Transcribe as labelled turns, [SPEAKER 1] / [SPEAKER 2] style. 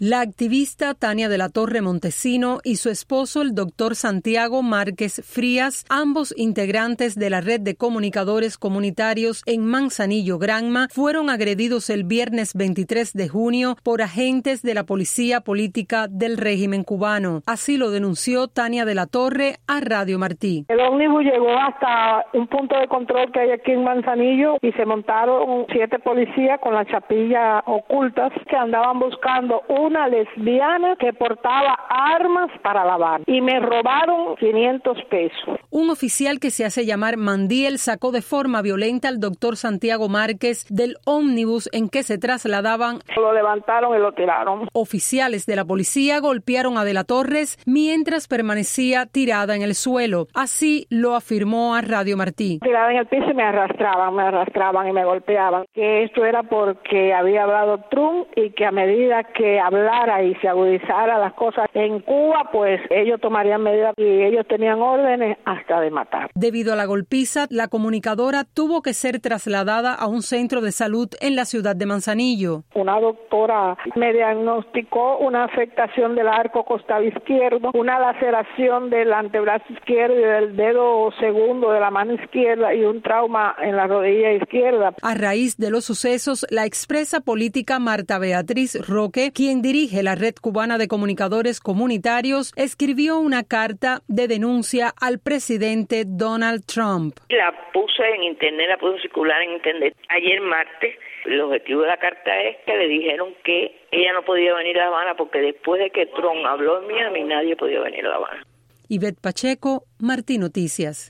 [SPEAKER 1] La activista Tania de la Torre Montesino y su esposo, el doctor Santiago Márquez Frías, ambos integrantes de la red de comunicadores comunitarios en Manzanillo, Granma, fueron agredidos el viernes 23 de junio por agentes de la policía política del régimen cubano. Así lo denunció Tania de la Torre a Radio Martí.
[SPEAKER 2] El ómnibus llegó hasta un punto de control que hay aquí en Manzanillo y se montaron 7 policías con las chapillas ocultas que andaban buscando una lesbiana que portaba armas para lavar y me robaron 500 pesos.
[SPEAKER 1] Un oficial que se hace llamar Mandiel sacó de forma violenta al doctor Santiago Márquez del ómnibus en que se trasladaban.
[SPEAKER 2] Lo levantaron y lo tiraron.
[SPEAKER 1] Oficiales de la policía golpearon a De la Torres mientras permanecía tirada en el suelo. Así lo afirmó a Radio Martí.
[SPEAKER 2] Tirada en el piso y me arrastraban y me golpeaban. Que esto era porque había hablado Trump y que a medida que hablara y se agudizara las cosas en Cuba, pues ellos tomarían medidas y ellos tenían órdenes hasta de matar.
[SPEAKER 1] Debido a la golpiza, la comunicadora tuvo que ser trasladada a un centro de salud en la ciudad de Manzanillo.
[SPEAKER 2] Una doctora me diagnosticó una afectación del arco costal izquierdo, una laceración del antebrazo izquierdo y del dedo segundo de la mano izquierda y un trauma en la rodilla izquierda.
[SPEAKER 1] A raíz de los sucesos, la expresa política Marta Beatriz Roque, quien dirige la Red Cubana de Comunicadores Comunitarios, escribió una carta de denuncia al presidente Donald Trump.
[SPEAKER 3] La puse en internet, la puse circular en internet ayer martes. El objetivo de la carta es que le dijeron que ella no podía venir a La Habana porque después de que Trump habló en Miami, nadie podía venir a La Habana.
[SPEAKER 1] Ivette Pacheco, Martí Noticias.